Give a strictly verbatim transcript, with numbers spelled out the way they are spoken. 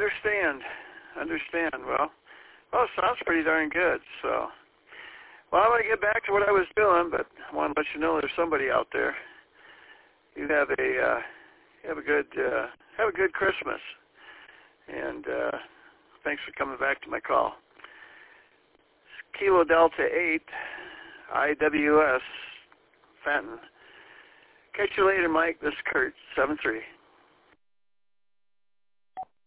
understand. Understand. Well, well, it sounds pretty darn good. So, well, I want to get back to what I was doing, but I want to let you know there's somebody out there. You have a uh, have a good uh, have a good Christmas, and uh, thanks for coming back to my call. It's Kilo Delta eight, I W S, Fenton. Catch you later, Mike. This is Kurt, seven three.